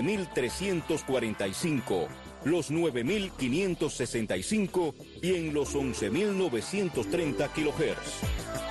7.345, los 9.565 y en los 11.930 kHz.